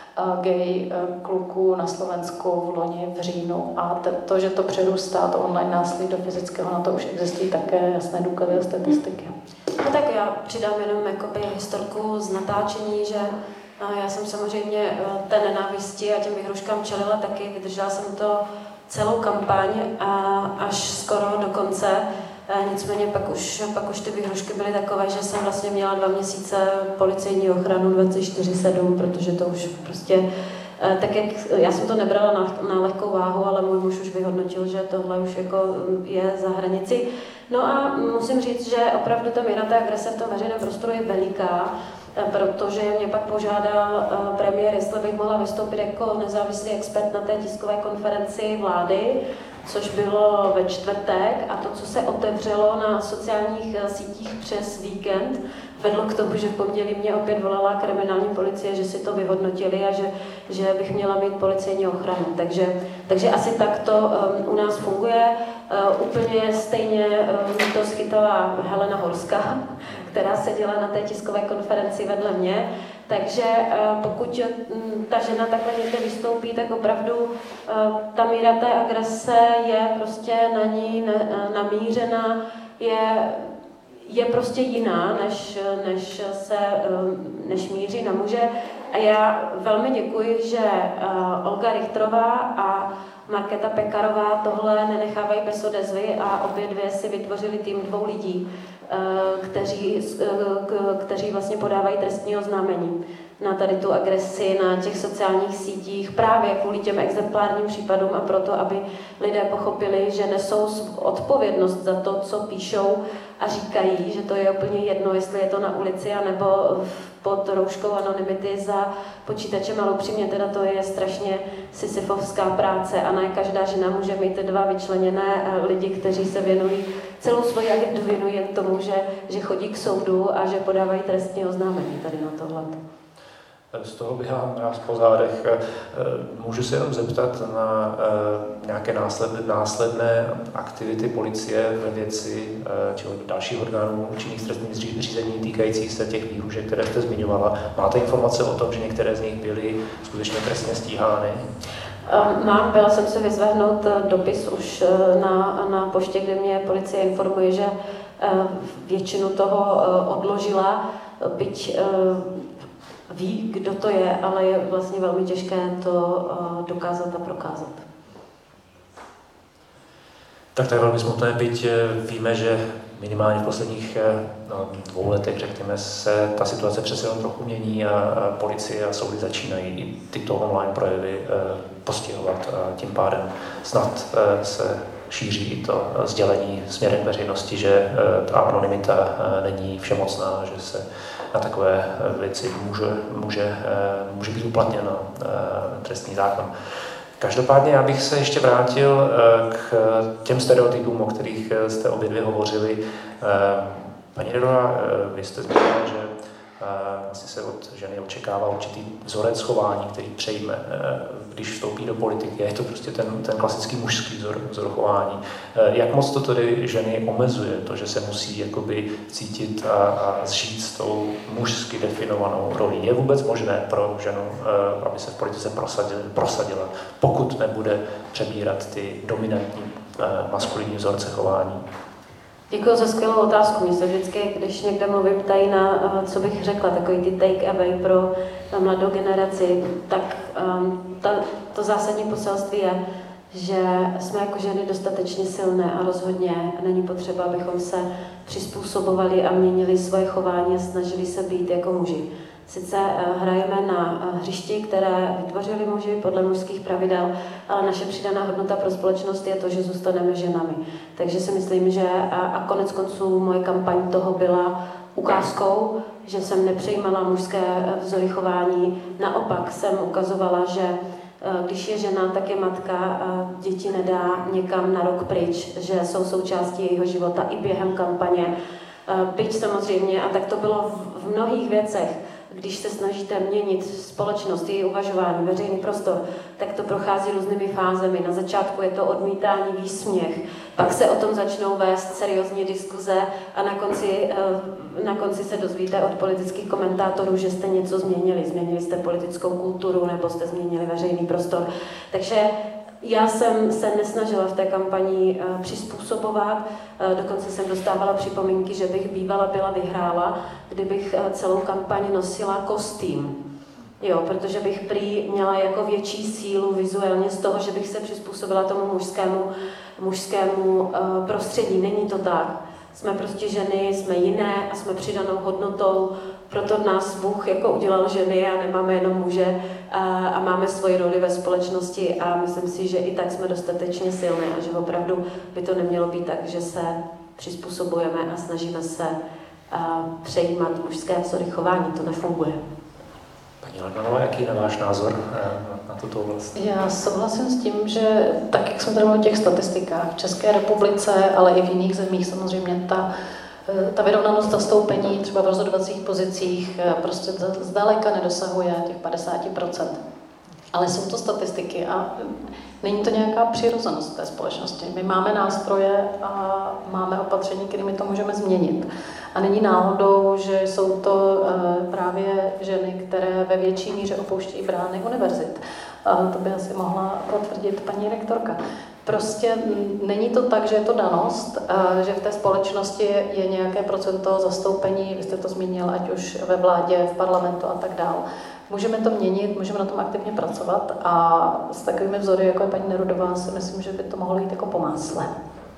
B: gay kluků na Slovensku v loni v říjnu. A to, že to přerůstá, to online násilí do fyzického, na to už existují také jasné důkazy a statistiky.
C: No tak já přidám jenom jakoby historku z natáčení, že já jsem samozřejmě té nenávisti a těm výhruškám čelila taky, vydržela jsem to celou kampaň a až skoro do konce. Nicméně pak už, pak už ty výhrušky byly takové, že jsem vlastně měla dva měsíce policejní ochranu dvacet čtyři sedm, protože to už prostě, tak jak, já jsem to nebrala na, na lehkou váhu, ale můj muž už vyhodnotil, že tohle už jako je za hranici. No a musím říct, že opravdu ta míra té agrese v tom veřejném prostoru je veliká, protože mě pak požádal premiér, jestli bych mohla vystoupit jako nezávislý expert na té tiskové konferenci vlády, což bylo ve čtvrtek, a to, co se otevřelo na sociálních sítích přes víkend, vedlo k tomu, že v pondělí mě opět volala kriminální policie, že si to vyhodnotili a že, že bych měla mít policejní ochranu. Takže, takže asi tak to um, u nás funguje. Uh, úplně stejně um, to schytala Helena Horská, která seděla na té tiskové konferenci vedle mě. Takže uh, pokud um, ta žena takhle někde vystoupí, tak opravdu uh, ta míra té agrese je prostě na ní ne, namířena, je je prostě jiná, než, než, se, než míří na muže. A já velmi děkuji, že Olga Richterová a Markéta Pekarová tohle nenechávají bez odezvy a obě dvě si vytvořili tým dvou lidí, kteří, kteří vlastně podávají trestní oznámení na tady tu agresi na těch sociálních sítích právě kvůli těm exemplárním případům a proto, aby lidé pochopili, že nesou odpovědnost za to, co píšou a říkají, že to je úplně jedno, jestli je to na ulici anebo pod rouškou anonymity za počítačem, ale upřímně teda to je strašně sisyfovská práce a ne každá žena může mít dva vyčleněné lidi, kteří se věnují, celou svoji agendu věnují jen tomu, že, že chodí k soudu a že podávají trestní oznámení tady na tohle.
A: Z toho běhám ráz po zádech. Můžu se jenom zeptat na nějaké následné, následné aktivity policie ve věci či dalších orgánů činných v trestním řízení týkajících se těch výhrušek, které jste zmiňovala. Máte informace o tom, že některé z nich byly skutečně trestně stíhány?
C: Mám, byla jsem se vyzvehnout dopis už na, na poště, kde mě policie informuje, že většinu toho odložila, byť ví, kdo to je, ale je vlastně velmi těžké to dokázat a prokázat.
A: Tak to je velmi smutné, byť víme, že minimálně v posledních no, dvou letech, řekněme, se ta situace přece jenom trochu mění a, a policie a soudy začínají i tyto online projevy e, postihovat a tím pádem snad e, se šíří i to sdělení směrem k veřejnosti, že e, ta anonymita e, není všemocná, že se na takové věci může, může, může být uplatněno trestní zákon. Každopádně já bych se ještě vrátil k těm stereotypům, o kterých jste obě dvě hovořili. Paní Redová, vy jste zmínila, že asi se od ženy očekává určitý vzorec chování, který přejme, když vstoupí do politiky. Je to prostě ten, ten klasický mužský vzor, vzor chování. Jak moc to tedy ženy omezuje, to, že se musí jakoby cítit a, a zžít s tou mužsky definovanou rolí? Je vůbec možné pro ženu, aby se v politice prosadila, prosadila pokud nebude přebírat ty dominantní maskulinní vzorce chování?
C: Děkuji za skvělou otázku. Mě se vždycky, když někde mluvím, ptají na, co bych řekla, takový ty take away pro mladou generaci, tak um, ta, to zásadní poselství je, že jsme jako ženy dostatečně silné a rozhodně není potřeba, abychom se přizpůsobovali a měnili svoje chování a snažili se být jako muži. Sice hrajeme na hřišti, které vytvořili muži podle mužských pravidel, ale naše přidaná hodnota pro společnost je to, že zůstaneme ženami. Takže si myslím, že a konec konců moje kampaň toho byla ukázkou, že jsem nepřejímala mužské vzory chování. Naopak jsem ukazovala, že když je žena, tak je matka, děti nedá někam na rok pryč, že jsou součástí jejího života i během kampaně. Byť samozřejmě, a tak to bylo v mnohých věcech, když se snažíte měnit společnost, její uvažování, veřejný prostor, tak to prochází různými fázemi. Na začátku je to odmítání, výsměch, pak se o tom začnou vést seriózní diskuze a na konci, na konci se dozvíte od politických komentátorů, že jste něco změnili. Změnili jste politickou kulturu nebo jste změnili veřejný prostor. Takže já jsem se nesnažila v té kampani uh, přizpůsobovat, uh, dokonce jsem dostávala připomínky, že bych bývala byla vyhrála, kdybych uh, celou kampaň nosila kostým. Jo, protože bych prý měla jako větší sílu vizuálně z toho, že bych se přizpůsobila tomu mužskému, mužskému uh, prostředí. Není to tak. Jsme prostě ženy, jsme jiné a jsme přidanou hodnotou, proto nás Bůh jako udělal ženy a nemáme jenom muže a, a máme svoji roli ve společnosti a myslím si, že i tak jsme dostatečně silné a že opravdu by to nemělo být tak, že se přizpůsobujeme a snažíme se a, přejímat mužské vzory chování. To nefunguje.
A: Paní Ledmanová, jaký je váš názor na, na tuto oblast?
B: Já souhlasím s tím, že tak, jak jsme tady mluvili o těch statistikách v České republice, ale i v jiných zemích samozřejmě ta, ta vyrovnanost zastoupení třeba v rozhodovacích pozicích prostě zdaleka nedosahuje těch padesát procent. Ale jsou to statistiky a není to nějaká přirozenost té společnosti. My máme nástroje a máme opatření, kterými to můžeme změnit. A není náhodou, že jsou to právě ženy, které ve větší míře opouštějí brány univerzit. A to by asi mohla potvrdit paní rektorka. Prostě není to tak, že je to danost, že v té společnosti je nějaké procento zastoupení, vy jste to zmínil, ať už ve vládě, v parlamentu a tak dále. Můžeme to měnit, můžeme na tom aktivně pracovat a s takovými vzory, jako je paní Nerudová, si myslím, že by to mohlo jít jako po másle.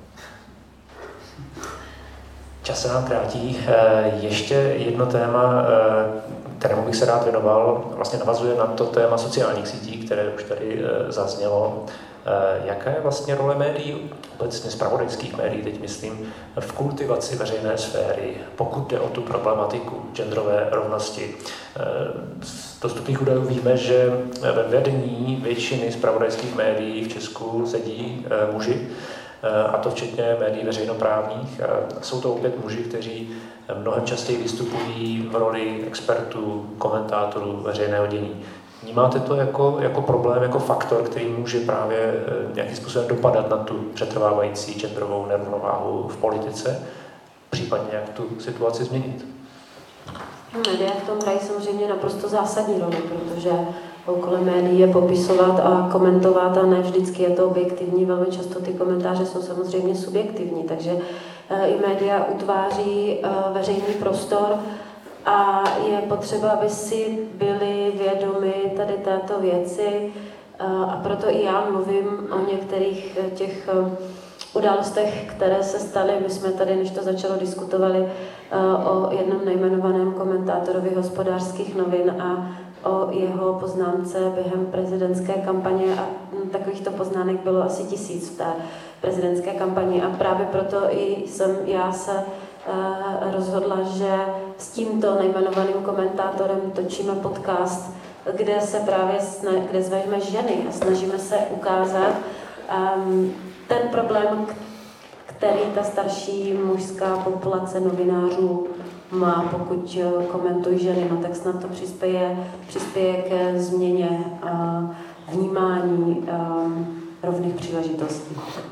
A: Čas se nám krátí. Ještě jedno téma, kterému bych se rád věnoval, vlastně navazuje na to téma sociálních sítí, které už tady zaznělo. Jaká je vlastně role médií, obecně zpravodajských médií, teď myslím, v kultivaci veřejné sféry, pokud jde o tu problematiku genderové rovnosti? Z dostupných údajů víme, že ve vedení většiny zpravodajských médií v Česku sedí muži, a to včetně médií veřejnoprávních. Jsou to opět muži, kteří mnohem častěji vystupují v roli expertů, komentátorů veřejného dění. Vnímáte to jako, jako problém, jako faktor, který může právě nějakým způsobem dopadat na tu přetrvávající genderovou nerovnováhu v politice, případně jak tu situaci změnit?
C: Média v tom hrají samozřejmě naprosto zásadní roli, protože kolem médií je popisovat a komentovat a ne vždycky je to objektivní, velmi často ty komentáře jsou samozřejmě subjektivní, takže i média utváří veřejný prostor a je potřeba, aby si byli vědomi tady této věci a proto i já mluvím o některých těch událostech, které se staly. My jsme tady, než to začalo, diskutovali o jednom nejmenovaném komentátorovi Hospodářských novin a o jeho poznámce během prezidentské kampaně a takovýchto poznámek bylo asi tisíc v té prezidentské kampani a právě proto i jsem já se rozhodla, že s tímto nejmenovaným komentátorem točíme podcast, kde se právě kde zveme ženy a snažíme se ukázat um, ten problém, který ta starší mužská populace novinářů má, pokud komentují ženy, no tak snad to přispěje, přispěje ke změně uh, vnímání uh, rovných příležitostí.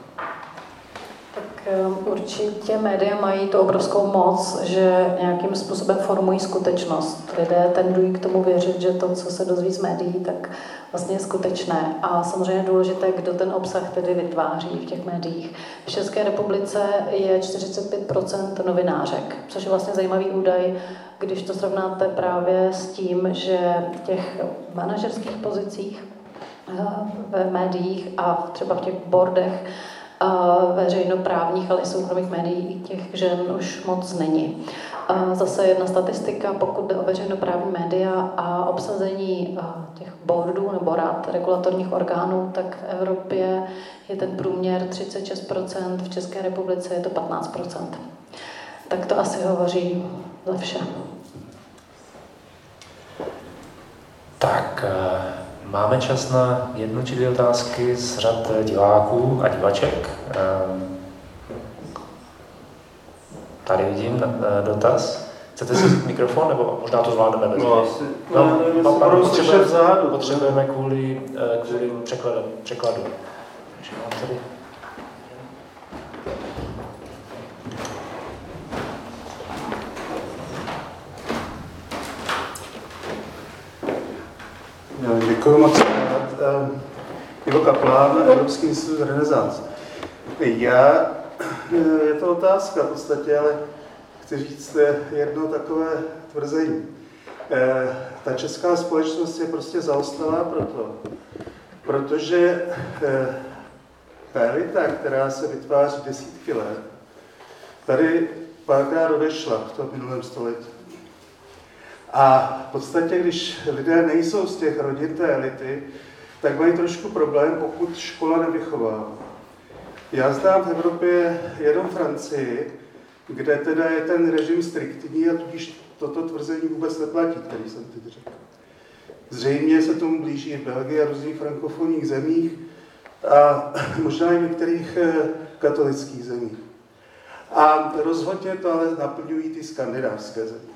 B: Tak určitě média mají tu obrovskou moc, že nějakým způsobem formují skutečnost. Lidé tendují k tomu věřit, že to, co se dozví z médií, tak vlastně je skutečné. A samozřejmě je důležité, kdo ten obsah tedy vytváří v těch médiích. V České republice je čtyřicet pět procent novinářek, což je vlastně zajímavý údaj, když to srovnáte právě s tím, že v těch manažerských pozicích ve médiích a třeba v těch boardech veřejnoprávních, ale i soukromých médií těch žen už moc není. Zase jedna statistika, pokud jde o veřejnoprávní média a obsazení těch boardů nebo rad regulatorních orgánů, tak v Evropě je ten průměr třicet šest procent, v České republice je to patnáct procent. Tak to asi hovoří za vše.
A: Tak, máme čas na jednu či dvě otázky z řad diváků a divaček. Tady vidím dotaz. Chcete si vzít mikrofon, nebo možná to zvládneme bez
E: no, asi,
A: no,
E: no, nevím,
A: potřebujeme, potřebujeme,
E: vzadu,
A: potřebujeme kvůli, kvůli překladu. překladu. Takže mám tady...
E: Děkuji moc. Ivo Kaplán, Evropský institut Renesance. Já, je to otázka v podstatě, ale chci říct jedno takové tvrzení. ta česká společnost je prostě zaostalá proto, protože ta elita, která se vytváří desítky let, tady párkrát odešla v tom minulém století. A v podstatě, když lidé nejsou z těch rodin té elity, tak mají trošku problém, pokud škola nevychovává. Já znám v Evropě jenom Francii, kde teda je ten režim striktní a tudíž toto tvrzení vůbec neplatí, který jsem teď řekl. Zřejmě se tomu blíží i v Belgii a různých frankofonních zemích a možná i v některých katolických zemích. A rozhodně to ale naplňují ty skandinávské země.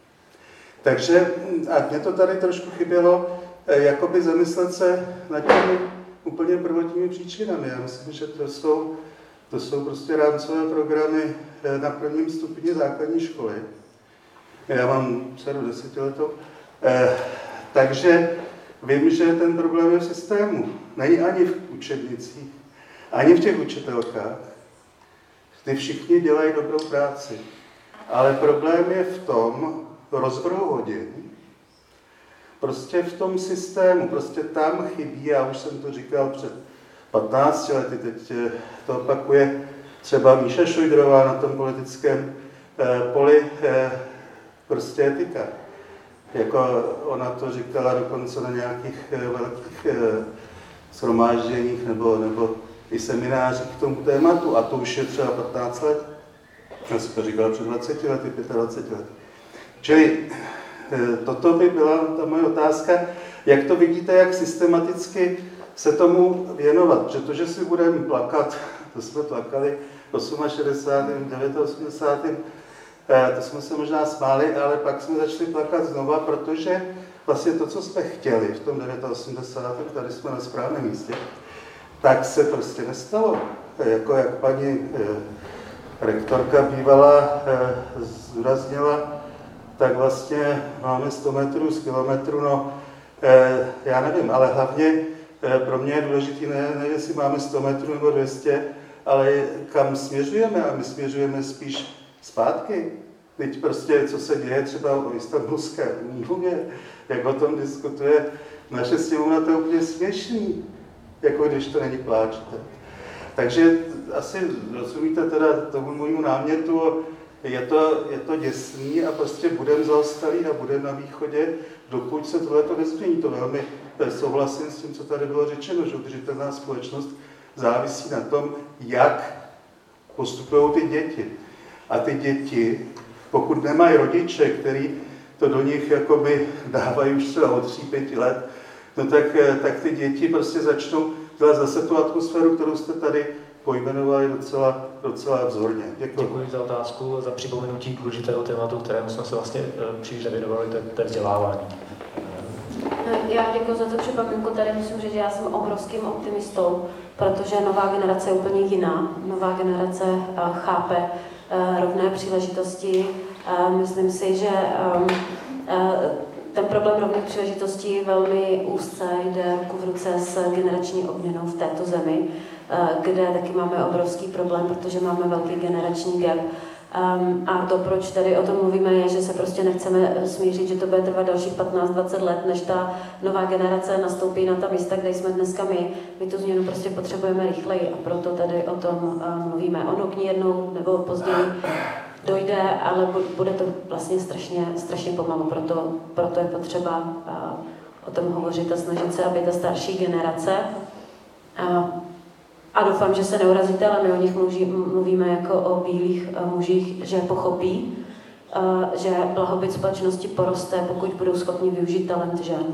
E: Takže a mě to tady trošku chybělo, jakoby zamyslet se nad těmi úplně prvotními příčinami. Já myslím, že to jsou, to jsou prostě rámcové programy na prvním stupni základní školy. Já mám dceru desetiletou, eh, takže vím, že ten problém je v systému. Není ani v učebnicích, ani v těch učitelkách. Ty všichni dělají dobrou práci. Ale problém je v tom rozvrhu hodin, prostě v tom systému, prostě tam chybí, já už jsem to říkal před patnácti lety, teď to opakuje třeba Míša Šojdrová na tom politickém eh, poli, eh, prostě etika. Jako ona to říkala dokonce na nějakých eh, velkých eh, shromážděních nebo, nebo i seminářích k tomu tématu, a to už je třeba patnáct let. Já jsem to říkal před dvaceti lety, dvaceti pěti lety. Čili toto by byla ta moje otázka, jak to vidíte, jak systematicky se tomu věnovat, protože si budeme plakat, to jsme plakali v šedesátém osmém, osmdesátém devátém to jsme se možná smáli, ale pak jsme začali plakat znova, protože vlastně to, co jsme chtěli v tom osmdesátém devátém tady jsme na správném místě, tak se prostě nestalo. Jako jak paní rektorka bývalá zdůraznila, tak vlastně máme sto metrů z kilometru, no eh, já nevím, ale hlavně eh, pro mě je důležitý ne, ne, jestli máme sto metrů nebo dvě stě, ale kam směřujeme, a my směřujeme spíš zpátky. Teď prostě, co se děje třeba o Istanbulské úmluvě, jak o tom diskutuje naše sněmovna, to je úplně směšný, jako když to není pláčete. Takže asi rozumíte teda tomu můjmu námětu, Je to, je to děsný a prostě budeme zaostalí a budeme na východě, dokud se tohleto nezmění. To velmi souhlasím s tím, co tady bylo řečeno, že udržitelná společnost závisí na tom, jak postupují ty děti. A ty děti, pokud nemají rodiče, který to do nich jakoby dávají už třeba od tří, pěti let, no tak, tak ty děti prostě začnou dělat zase tu atmosféru, kterou jste tady pojmenovali docela, docela vzorně. Děkuji.
A: Děkuji za otázku, za připomenutí důležitého tématu, kterému jsme se vlastně příliš nevěnovali, to je vzdělávání.
C: Já děkuji za to připomínku. Tady musím říct, že já jsem obrovským optimistou, protože nová generace je úplně jiná. Nová generace chápe rovné příležitosti. Myslím si, že ten problém rovných příležitostí velmi úzce jde ruku v ruce s generační obměnou v této zemi, kde taky máme obrovský problém, protože máme velký generační gap. Um, a to, proč tady o tom mluvíme, je, že se prostě nechceme smířit, že to bude trvat dalších patnáct dvacet let, než ta nová generace nastoupí na ta místa, kde jsme dneska my. My tu změnu prostě potřebujeme rychleji a proto tady o tom uh, mluvíme. Ono k ní jednou nebo později dojde, ale bude to vlastně strašně, strašně pomalu, proto, proto je potřeba uh, o tom hovořit a snažit se, aby ta starší generace uh, a doufám, že se neurazíte, ale my o nich mluví, mluvíme jako o bílých mužích, že pochopí, že blahobyt společnosti poroste, pokud budou schopni využít talent žen.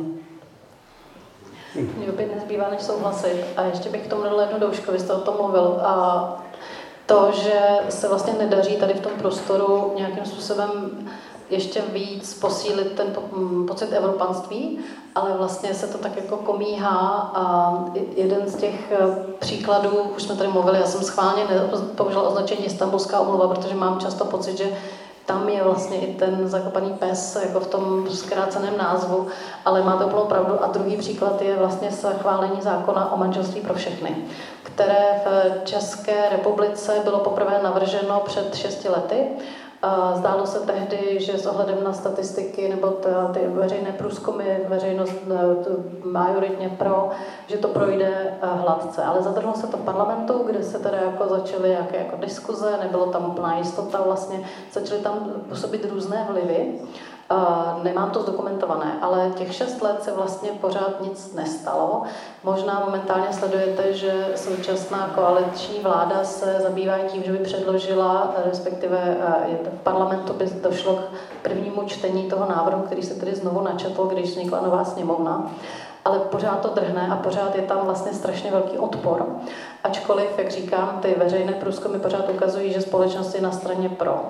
B: Mně opět nezbývá, než souhlasit. A ještě bych k tomu dala jednu doušku, vy jste o tom mluvil. A to, že se vlastně nedaří tady v tom prostoru nějakým způsobem ještě víc posílit ten pocit evropanství, ale vlastně se to tak jako komíhá a jeden z těch příkladů, už jsme tady mluvili, já jsem schválně použila označení Istanbulská úmluva, protože mám často pocit, že tam je vlastně i ten zakopaný pes jako v tom zkráceném názvu, ale máte úplnou pravdu. A druhý příklad je vlastně schválení zákona o manželství pro všechny, které v České republice bylo poprvé navrženo před šesti lety Zdálo se tehdy, že s ohledem na statistiky nebo ty veřejné průzkumy, veřejnost majoritně pro, že to projde hladce. Ale zadrhlo se to v parlamentu, kde se teda jako začaly nějaké jako diskuze, nebylo tam úplná jistota vlastně, začaly tam působit různé vlivy. Uh, nemám to zdokumentované, ale těch šest let se vlastně pořád nic nestalo. Možná momentálně sledujete, že současná koaliční vláda se zabývá tím, že by předložila, respektive uh, v parlamentu by došlo k prvnímu čtení toho návrhu, který se tedy znovu načetl, když vznikla nová sněmovna. Ale pořád to drhne a pořád je tam vlastně strašně velký odpor. Ačkoliv, jak říkám, ty veřejné průzkumy pořád ukazují, že společnost je na straně pro.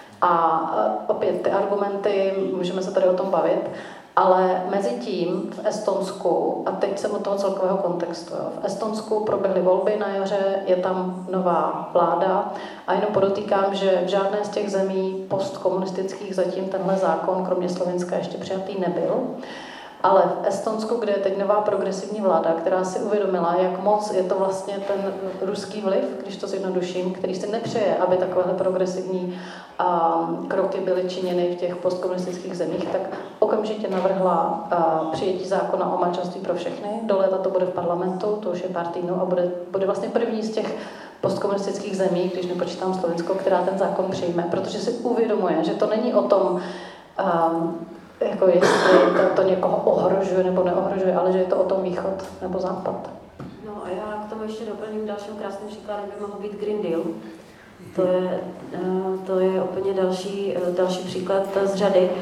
B: A opět ty argumenty, můžeme se tady o tom bavit, ale mezi tím v Estonsku, a teď jsem od toho celkového kontextu, jo, v Estonsku proběhly volby na jaře, je tam nová vláda a jenom podotýkám, že v žádné z těch zemí postkomunistických zatím tenhle zákon, kromě Slovenska, ještě přijatý nebyl. Ale v Estonsku, kde je teď nová progresivní vláda, která si uvědomila, jak moc je to vlastně ten ruský vliv, když to zjednoduším, který si nepřeje, aby takovéhle progresivní um, kroky byly činěny v těch postkomunistických zemích, tak okamžitě navrhla uh, přijetí zákona o manželství pro všechny. Do léta to bude v parlamentu, to už je pár týdnů a bude, bude vlastně první z těch postkomunistických zemí, když nepočítám Slovensko, která ten zákon přijme, protože si uvědomuje, že to není o tom, um, jako jestli to, to někoho ohrožuje nebo neohrožuje, ale že je to o tom východ nebo západ.
C: No a já k tomu ještě doplním dalším krásným příkladem, by mohl být Green Deal. To je, to je úplně další, další příklad z řady.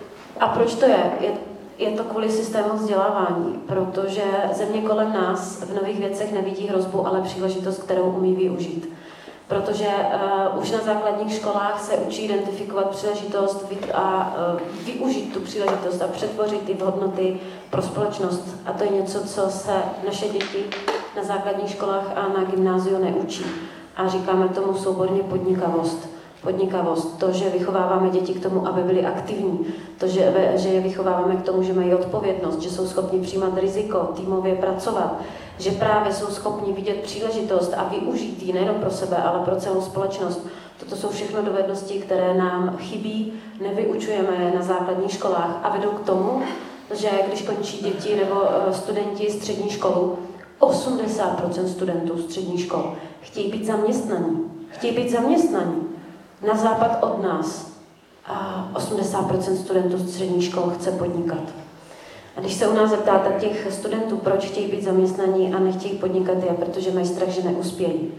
C: A proč to je? Je, je to kvůli systému vzdělávání, protože země kolem nás v nových věcech nevidí hrozbu, ale příležitost, kterou umí využít. Protože uh, už na základních školách se učí identifikovat příležitost a uh, využít tu příležitost a přetvořit ty hodnoty pro společnost. A to je něco, co se naše děti na základních školách a na gymnáziu neučí. A říkáme tomu souborně podnikavost. Podnikavost, to, že vychováváme děti k tomu, aby byly aktivní, to, že, že je vychováváme k tomu, že mají odpovědnost, že jsou schopni přijímat riziko, týmově pracovat, že právě jsou schopni vidět příležitost a využít ji nejen pro sebe, ale pro celou společnost. Toto jsou všechno dovednosti, které nám chybí, nevyučujeme na základních školách a vedou k tomu, že když končí děti nebo studenti střední školu, osmdesát procent studentů středních škol chtějí být zaměstnaní. Chtějí být zaměstnaní. Na západ od nás a osmdesát procent studentů středních škol chce podnikat. A když se u nás zeptáte těch studentů, proč chtějí být zaměstnaní a nechtějí podnikat, je, protože mají strach, že neuspějí.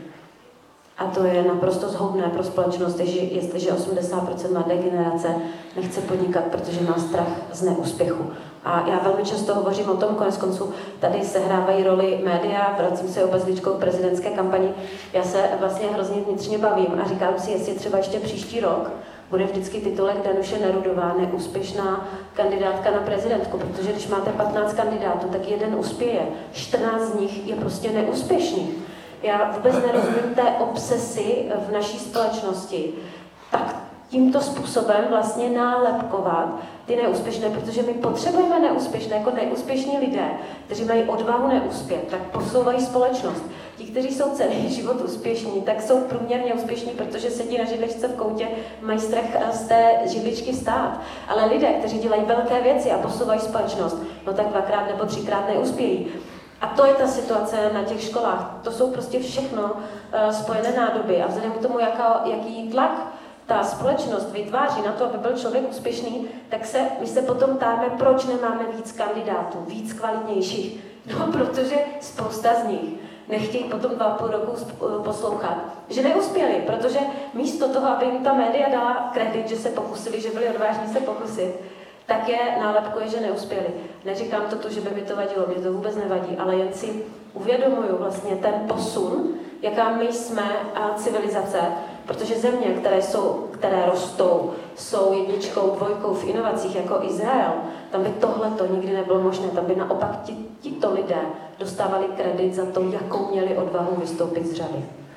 C: A to je naprosto zhoubné pro společnost, jestliže osmdesát procent mladé generace nechce podnikat, protože má strach z neúspěchu. A já velmi často hovořím o tom, konec konců tady sehrávají roli média, vracím se obezličkou k prezidentské kampani. Já se vlastně hrozně vnitřně bavím a říkám si, jestli třeba ještě příští rok bude vždycky titulek Danuše Nerudová, neúspěšná kandidátka na prezidentku, protože když máte patnáct kandidátů, tak jeden uspěje, čtrnáct z nich je prostě neúspěšných. Já vůbec nerozumím té obsesi v naší společnosti, tak tímto způsobem vlastně nálepkovat ty neúspěšné, protože my potřebujeme neúspěšné, jako neúspěšní lidé, kteří mají odvahu neuspět, tak posouvají společnost. Ti, kteří jsou celý život úspěšní, tak jsou průměrně úspěšní, protože sedí na židličce v koutě, mají strach z té židličky vstát. Ale lidé, kteří dělají velké věci a posouvají společnost, no tak dvakrát nebo třikrát neuspějí. A to je ta situace na těch školách. To jsou prostě všechno uh, spojené nádoby. A vzhledem k tomu, jaká, jaký tlak ta společnost vytváří na to, aby byl člověk úspěšný, tak se, my se potom ptáme, proč nemáme víc kandidátů, víc kvalitnějších. No, protože spousta z nich nechtějí potom dva a půl roku poslouchat, že neuspěli, protože místo toho, aby jim ta média dala kredit, že se pokusili, že byli odvážní se pokusit, tak je nálepkuje, že neuspěli. Neříkám to tu, že by mi to vadilo, mě to vůbec nevadí, ale jen si uvědomuju vlastně ten posun, jaká my jsme a civilizace, protože země, které, jsou, které rostou, jsou jedničkou, dvojkou v inovacích jako Izrael, tam by tohle to nikdy nebylo možné, tam by naopak tito lidé dostávali kredit za to, jakou měli odvahu vystoupit z řady.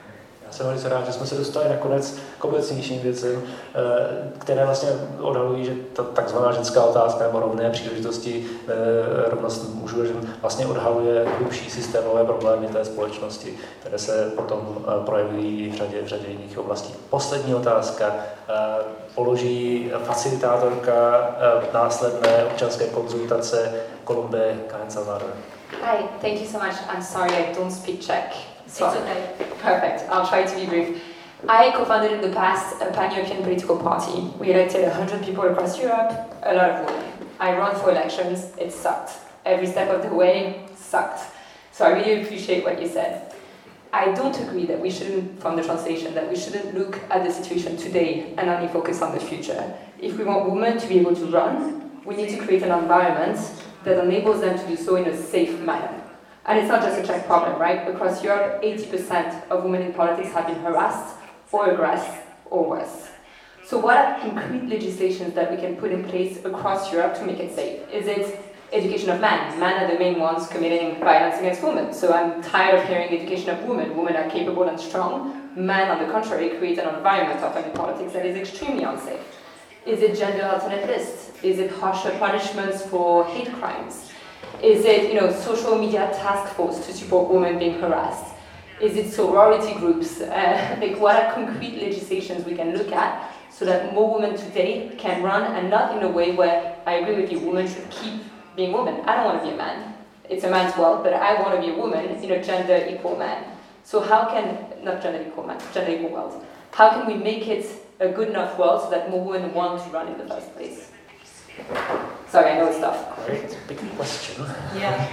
A: Já jsem velice rád, že jsme se dostali nakonec k obecnějším věcem, které vlastně odhalují, že ta takzvaná ženská otázka nebo rovné příležitosti, rovnost mužů a žen vlastně odhaluje hlubší systémové problémy té společnosti, které se potom projevují v řadě, v řadě jiných oblastí. Poslední otázka položí facilitátorka následné občanské konzultace Kolumbe Cahen-Salvador.
F: Hi, thank you so much. I'm sorry I don't speak Czech. So, it's okay. Perfect. I'll try to be brief. I co-founded in the past a pan-European political party. We elected one hundred people across Europe, a lot of women. I ran for elections. It sucked. Every step of the way sucked. So I really appreciate what you said. I don't agree that we shouldn't, from the translation, that we shouldn't look at the situation today and only focus on the future. If we want women to be able to run, we need to create an environment that enables them to do so in a safe manner. And it's not just a Czech problem, right? Across Europe, eighty percent of women in politics have been harassed or aggressed or worse. So what are concrete legislations that we can put in place across Europe to make it safe? Is it education of men? Men are the main ones committing violence against women. So I'm tired of hearing education of women. Women are capable and strong. Men, on the contrary, create an environment often in politics that is extremely unsafe. Is it gender alternate lists? Is it harsher punishments for hate crimes? Is it, you know, social media task force to support women being harassed? Is it sorority groups? Uh, like, what are concrete legislations we can look at so that more women today can run, and not in a way where, I agree with you, women should keep being women. I don't want to be a man. It's a man's world, but I want to be a woman in a gender equal man. So how can, not gender equal man, gender equal world. How can we make it a good enough world so that more women want to run in the first place? Sorry, I know it's tough.
A: Great, big question.
C: Yeah.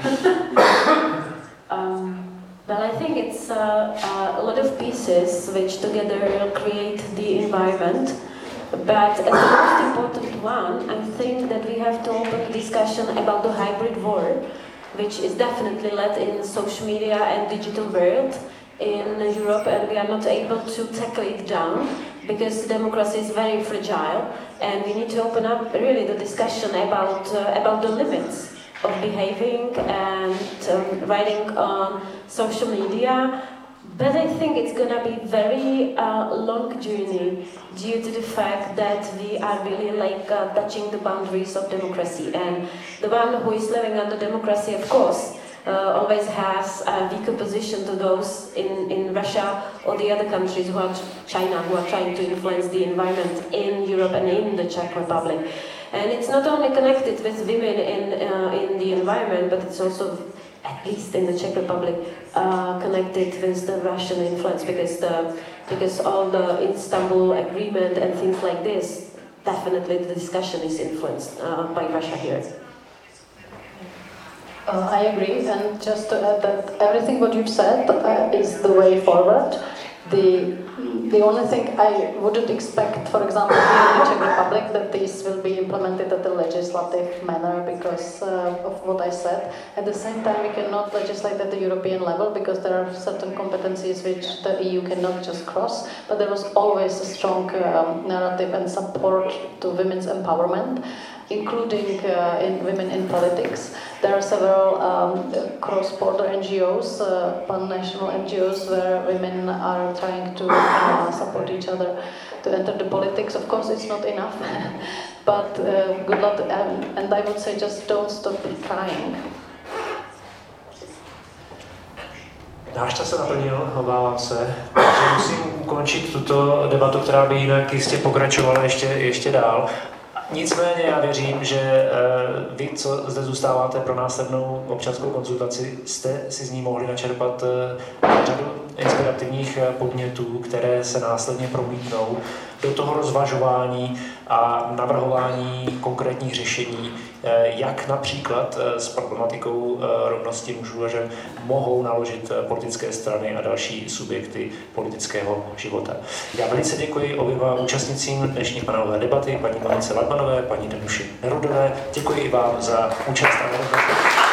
C: um, well, I think it's uh, uh, a lot of pieces which together create the environment. But as the most important one, I think that we have to open a discussion about the hybrid war, which is definitely led in social media and digital world in Europe, and we are not able to tackle it down because democracy is very fragile, and we need to open up really the discussion about uh, about the limits of behaving and um, writing on social media. But I think it's gonna be very uh, long journey due to the fact that we are really like uh, touching the boundaries of democracy, and the one who is living under democracy, of course, Uh, always has a weaker position to those in, in Russia or the other countries who are China, who are trying to influence the environment in Europe and in the Czech Republic. And it's not only connected with women in, uh, in the environment, but it's also, at least in the Czech Republic, uh, connected with the Russian influence, because, the, because all the Istanbul Agreement and things like this, definitely the discussion is influenced uh, by Russia here.
B: Uh, I agree, and just to add that everything what you've said uh, is the way forward. The the only thing I wouldn't expect, for example, here in the Czech Republic, that this will be implemented at the legislative manner because uh, of what I said. At the same time, we cannot legislate at the European level because there are certain competencies which the E U cannot just cross, but there was always a strong um, narrative and support to women's empowerment, including uh, in women in politics. There are several um, cross-border N G Os, uh, pan-national N G Os, where women are trying to uh, support each other to enter the politics. Of course, it's not enough, but uh, good luck. Um, and I would say just don't stop trying.
A: Náš čas se naplnil, obávám se, že musím ukončit tuto debatu, která by jinak jistě pokračovala ještě, ještě dál. Nicméně já věřím, že vy, co zde zůstáváte pro následnou občanskou konzultaci, jste si z ní mohli načerpat řadu inspirativních podnětů, které se následně promítnou do toho rozvažování a navrhování konkrétních řešení, jak například s problematikou rovnosti mužů a žen mohou naložit politické strany a další subjekty politického života. Já velice děkuji oběma účastnicím dnešní panelové debaty, paní Monice Ladmanové, paní Danuši Nerudové. Děkuji i vám za účast a rozhodnutí.